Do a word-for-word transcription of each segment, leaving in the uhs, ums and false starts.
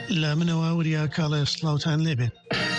لە منەوە وریا کاڵێ سڵاوتان لێبێت.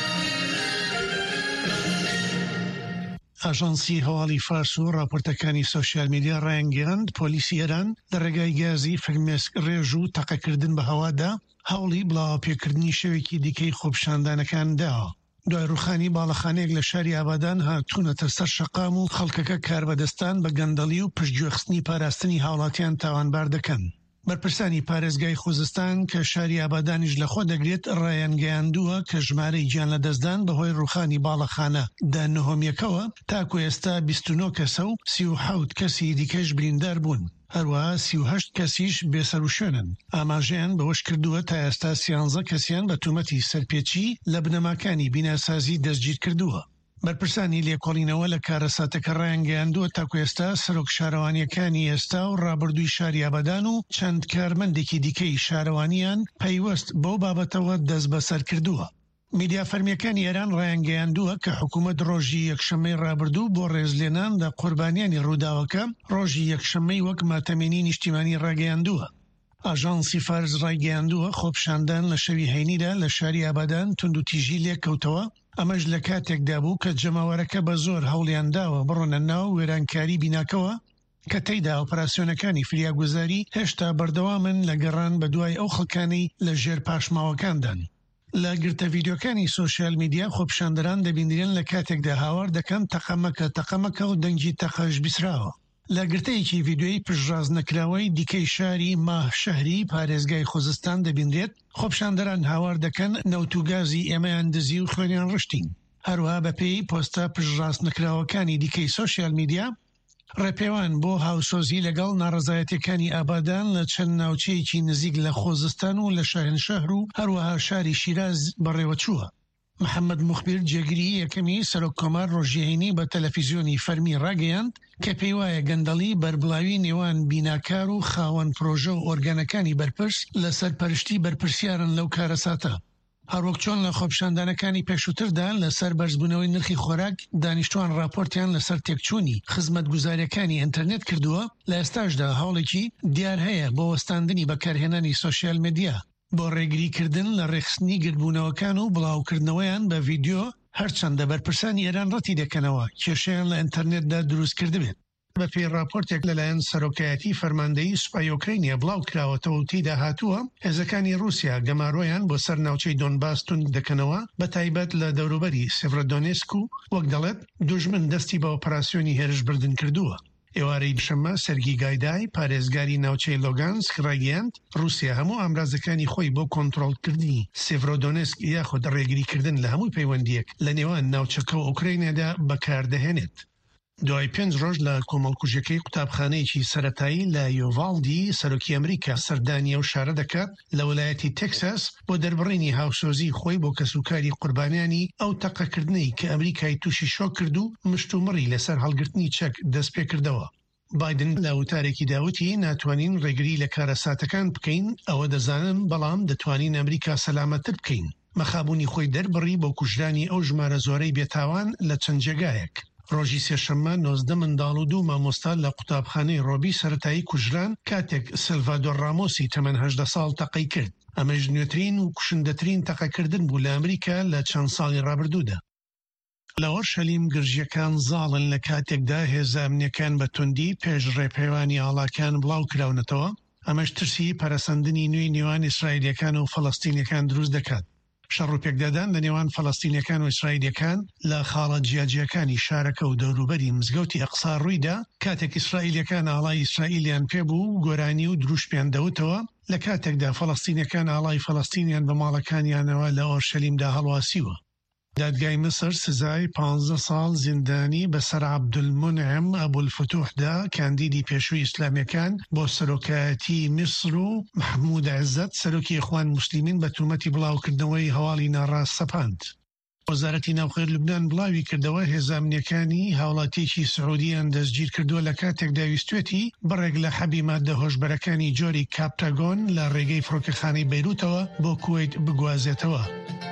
ئاژانسی هەواڵی فارس و راپۆرتەکانی سۆشیال میدیا ڕایانگەیاند پۆلیسی ئێران لە ڕێگای گازی فرمێسک ڕێژ و تەقەکردن بە هەوادا هەوڵی بڵاوپێکردنی شەوێکی دیکەی خۆپشاندانەکان داوە. دوای ڕوخانی باڵەخانەیەک لە شاری ئابادان هاتوونەتە سەر شەقام و خەڵکەکە کاربەدەستان بە گەندەڵی و پشتگوێخستنی پاراستنی هاوڵاتیان تاوانبار دەکەن. بەرپرسانی پارێزگای خوزستان کە شاری ئابادانیش لە خۆ دەگرێت ڕایانگەیاندووە کە ژمارەی گیان لە دەستدان بەهۆی ڕوخانی باڵەخانە دا نهۆمیەکەوە تاکو ئێستا بیست و نۆ کەسە و سی و حەوت کەسی دیکەش بریندار بوون. هەروەها سی و هەشت کەسیش بێسەر و شوێنن. ئاماژەیان بەوەش کردووە تا ئێستا سیانزە کەسیان بە تومەتی سەرپێچی لە بنەماکانی بیناسازی دەستگیر کردووە. بەرپرسانی لێکۆڵینەوە لە کارەساتەکە ڕایانگەیاندووە تاکو ئێستا سەرۆک شارەوانیەکانی ئێستا و ڕابردووی شاری ئابادان و چەند کارمەندێکی دیکەی شارەوانیان پەیوەست بەو بابەتەوە دەست بەسەر کردووە. میدیا فەرمیەکانی ئێران ڕایانگەیاندووە کە حکوومەت ڕۆژی یەکشەممەی ڕابردوو بۆ ڕێزلێنان لە قوربانیانی ڕووداوەکە ڕۆژی یەکشەممەی وەک ماتەمێنی نیشتیمانی ڕاگەیاندووە. ئاژانسی فارس ڕایگەیاندووە خۆپشاندان لە شەوی هەینیدا لە شاری ئابادان تونند و تیژی لێککەوتەوە. ئەمەش لە کاتێکدا بوو کە جەماوەرەکە بە زۆر هەوڵیانداوە بڕۆنە ناو وێرانکاری بیناکەوە کە تێیدا ئۆپراسیۆنەکانی فریاگوزاری هێشتا بەردەوامن لە گەڕان بە دوای ئەو خەڵکانەی لە ژێر پاشماوەکاندان. لە گرتە ڤیدیۆکانی سۆشیال میدیا خۆپشاندەران دەبینرێن لە کاتێکدا هاوار دەکەن تەقەمەکە تەقەمەکە و دەنگی تەقەش بیسراوە. لە گرتەیەکی ڤیدیۆی پشتڕاز نەکراوەی دیکەی شاری ماه شەهری پارێزگای خوزستان دەبینرێت خۆپشاندەران هاوار دەکەن نەوتوگازی ئێمەیان دزی و خوێنیان ڕشتین. هەروەها بەپێی پۆستە پشتڕاست نەکراوەکانی دیکەی سۆشیال میدیا ڕێپێوان بۆ هاوسۆزی لەگەڵ ناڕزایەتەکانی ئابادان لە چەند ناوچەیەکی نزیک لە خۆزستان و لە شاهێنشەهر و هەروەها شاری شیراز بەڕێوەچووە. محەممەد موخبیر جێگیری یەکەمی سەرۆک کۆمار ڕۆژیهێنی بە تەلەڤیزیۆنی فەرمی ڕاگەیاند کە پێی وایە گەندەڵی بەربڵاوی نێوان بیناکار و خاوەن پرۆژە و ئۆرگانەکانی بەرپرس لەسەر پەرشتی بەرپرسیارن لەو کارەساتە. هەروەک چۆن لە خۆپشاندانەکانی پێشووتردا لەسەر بەرزبوونەوەی نرخی خۆراک دانیشتوان راپۆرتیان لەسەر تێکچوونی خزمەتگوزاریەکانی ئینتەرنێت کردووە، لە ئێستاشدا هەوڵێکی دیار هەیە بۆ وەستاندنی بەکارهێنانی سۆشیال میدیا بۆ ڕێگریکردن لە ڕێخستنی گرتبوونەوەکان و بڵاوکردنەوەیان بە ڤیدیۆ هەرچەندە بەرپرسانی ئێران ڕەتی دەکەنەوە کێشەیان لە ئینتەرنێتدا دروست کردبێت. بە پێی راپۆرتێک لەلایەن سەرۆکایەتی فەرماندەیی سوپای ئۆکراینیا بڵاو کراوەتەوە و تێیدا هاتووە هێزەکانی رووسیا گەماڕۆیان بۆ سەر ناوچەی دۆنباس تونند دەکەنەوە بە تایبەت لە دەوروبەری سێڤرۆدۆنێسک و وەک دەڵێت دوژمن دەستی بە ئۆپەراسیۆنی هێرش بردن کردووە. ئێوارەی دوشەممە سەرگی گایدای پارێزگاری ناوچەی لۆگانسک ڕایگەیاند رووسیا هەموو ئامرازەکانی خۆی بۆ کۆنتڕۆڵکردنی سێڤرۆدۆنێسک یاخود ڕێگریکردن لە هەموو پەیوەندیەک لە نێوان ناوچەکە و ئوکراینادا بەکاردەهێنێت. دوای پێنج ڕۆژ لە کۆمەڵکوژەکەی قوتابخانەیەکی سەرەتایی لە یۆڤالدی سەرۆکی ئەمریکا سەردانیە و شارە دەکات لە وەلایەتی تێکساس بۆ دەربڕینی هاوسۆزی خۆی بۆ کەسوکاری قوربانیانی ئەو تەقەکردنەی کە ئەمریکای تووشی شۆک کرد و مشتومڕی لەسەر هەڵگرتنی چەک دەست پێ کردەوە. بایدن لە وتارێکی داوتی ناتوانین ڕێگری لە کارەساتەکان بکەین، ئەوە دەزانن، بەڵام دەتوانین ئەمریکا سەلامەتر بکەین. مەخابوونی خۆی دەربڕی بۆ کوژرانی ئەو ژمارە زۆرەی بێتاوان لە چەند جێگایەک. ڕۆژی سێشەممە نۆزدە منداڵ و دوو مامۆستا لە قوتابخانەی ڕۆبی سەرەتایی کوژران کاتێک سلڤادۆر ڕامۆسی تەمەن هەژدە ساڵ تەقەی کرد. ئەمەش نوێترین و کوشندەترین تەقەکردن بوو لە ئەمریکا لە چەند ساڵی ڕابردوودا. لە ئۆرشەلیم گرژیەکان زاڵن لە کاتێکدا هێزە ئەمنیەکان بە توندی پێش ڕێپەیوانی ئاڵاکان بڵاو کراونەتەوە. ئەمەش ترسی پەرەسەندنی نوێی نێوان ئیسرائیلیەکان و فەڵەستینیەکان دروست دەکات. شەڕ و پێکدادان لە نێوان فەڵەستینیەکان و ئیسرائیلیەکان لە خاڵە جیاجیەکانی شارەکە و دەوروبەری مزگەوتی ئەقسا ڕوویدا کاتێک ئیسرائیلیەکان ئاڵای ئیسرائیلیان پێبوو گۆرانی و دروشپیان دەوتەوە، لە کاتێکدا فەڵەستینیەکان ئاڵای فەڵەستینیان بە ماڵەکانیانەوە لە ئۆرشەلیمدا هەڵواسیوە. دادگای مسر سزای پانزدە ساڵ زیندانی بەسەر عەبدولمونعم ئەبولفتوحدا کاندیدی پێشووی ئیسلامیەکان بۆ سەرۆکایەتی میسر و محمود عزت سەرۆکی ئیخوان موسلیمین بە تومەتی بڵاوکردنەوەی هەواڵی ناڕاست سەپاند. وەزارەتی ناوخێر لوبنان بڵاوی کردەوە هێزە ئەمنیەکانی هاوڵاتیەکی سعودیان دەستگیر کردووە لە کاتێکدا ویستوێتی بڕێک لە حەبی ماددە هۆشبەرەکانی جۆری کاپتاگۆن لە ڕێگەی فڕۆکەخانەی بەیروتەوە بۆ کوێیت بگوازێتەوە.